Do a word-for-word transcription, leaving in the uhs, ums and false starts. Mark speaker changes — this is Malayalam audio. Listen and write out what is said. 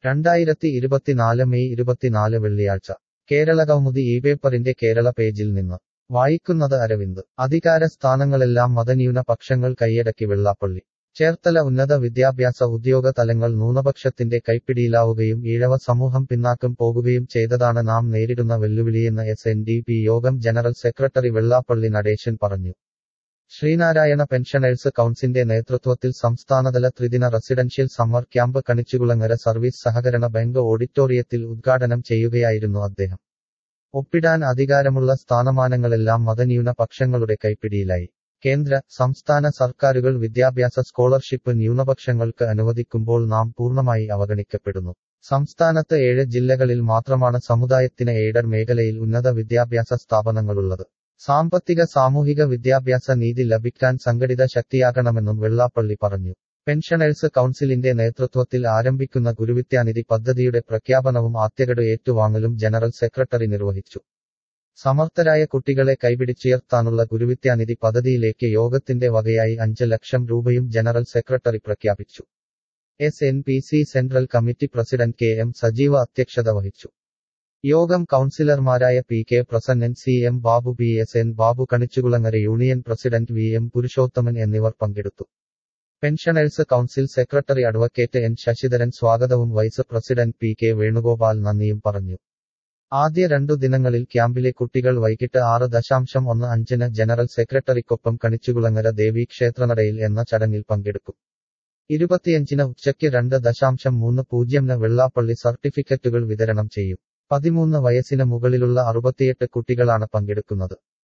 Speaker 1: രണ്ടായിരത്തി ഇരുപത്തിനാല് മെയ് ഇരുപത്തിനാല് വെള്ളിയാഴ്ച കേരളകൗമുദി ഈ പേപ്പറിന്റെ കേരള പേജിൽ നിന്ന് വായിക്കുന്നത് അരവിന്ദ്. അധികാര സ്ഥാനങ്ങളെല്ലാം മതന്യൂനപക്ഷങ്ങൾ കൈയടക്കി വെള്ളാപ്പള്ളി. ചേർത്തല ഉന്നത വിദ്യാഭ്യാസ ഉദ്യോഗ തലങ്ങൾ ന്യൂനപക്ഷത്തിന്റെ കൈപ്പിടിയിലാവുകയും ഈഴവ സമൂഹം പിന്നാക്കം പോകുകയും ചെയ്തതാണ് നാം നേരിടുന്ന വെല്ലുവിളിയെന്ന് എസ് എൻ ഡി പി യോഗം ജനറൽ സെക്രട്ടറി വെള്ളാപ്പള്ളി നടേശൻ പറഞ്ഞു. ശ്രീനാരായണ പെൻഷനേഴ്സ് കൗൺസിലിന്റെ നേതൃത്വത്തിൽ സംസ്ഥാനതല ത്രിദിന residential summer camp Kanichukulangara service സഹകരണ ബാങ്ക് ഓഡിറ്റോറിയത്തിൽ ഉദ്ഘാടനം ചെയ്യുകയായിരുന്നു അദ്ദേഹം. ഒപ്പിടാൻ അധികാരമുള്ള സ്ഥാനമാനങ്ങളെല്ലാം മതന്യൂനപക്ഷങ്ങളുടെ കൈപ്പിടിയിലായി. കേന്ദ്ര, സംസ്ഥാന സർക്കാരുകൾ വിദ്യാഭ്യാസ സ്കോളർഷിപ്പ് ന്യൂനപക്ഷങ്ങൾക്ക് അനുവദിക്കുമ്പോൾ നാം പൂർണ്ണമായി അവഗണിക്കപ്പെടുന്നു. സംസ്ഥാനത്ത് ഏഴ് ജില്ലകളിൽ മാത്രമാണ് സമുദായത്തിന് എയ്ഡഡ് മേഖലയിൽ ഉന്നത വിദ്യാഭ്യാസ സ്ഥാപനങ്ങളുള്ളത്. സാമ്പത്തിക സാമൂഹിക വിദ്യാഭ്യാസ നീതി ലഭിക്കാൻ സംഘടിത ശക്തിയാകണമെന്നും വെള്ളാപ്പള്ളി പറഞ്ഞു. പെൻഷനേഴ്സ് കൗൺസിലിന്റെ നേതൃത്വത്തിൽ ആരംഭിക്കുന്ന ഗുരുവിദ്യാനിധി പദ്ധതിയുടെ പ്രഖ്യാപനവും ആദ്യഗഡു ഏറ്റുവാങ്ങലും ജനറൽ സെക്രട്ടറി നിർവഹിച്ചു. സമർത്ഥരായ കുട്ടികളെ കൈപിടിച്ചുയർത്താനുള്ള ഗുരുവിദ്യാനിധി പദ്ധതിയിലേക്ക് യോഗത്തിന്റെ വകയായി അഞ്ച് ലക്ഷം രൂപയും ജനറൽ സെക്രട്ടറി പ്രഖ്യാപിച്ചു. S N P C central committee president K M Sajeeva അധ്യക്ഷത വഹിച്ചു. യോഗം കൗൺസിലർമാരായ P K Prasannan, C M Babu, P S N Babu, Kanichukulangara union president V M Purushothaman എന്നിവർ പങ്കെടുത്തു. Pensioners council secretary advocate N Sasidharan സ്വാഗതവും vice president P K Venugopal നന്ദിയും പറഞ്ഞു. ആദ്യ രണ്ടു ദിനങ്ങളിൽ ക്യാമ്പിലെ കുട്ടികൾ വൈകിട്ട് ആറ് ദശാംശം ഒന്ന് അഞ്ചിന് ജനറൽ സെക്രട്ടറിക്കൊപ്പം കണിച്ചുകുളങ്ങര ദേവീക്ഷേത്രനടയിൽ എന്ന ചടങ്ങിൽ പങ്കെടുക്കും. ഇരുപത്തിയഞ്ചിന് ഉച്ചയ്ക്ക് രണ്ട് ദശാംശം മൂന്ന് പൂജ്യംന് വെള്ളാപ്പള്ളി സർട്ടിഫിക്കറ്റുകൾ വിതരണം ചെയ്യും. പതിമൂന്ന് വയസ്സിന് മുകളിലുള്ള അറുപത്തിയെട്ട് കുട്ടികളാണ് പങ്കെടുക്കുന്നത്.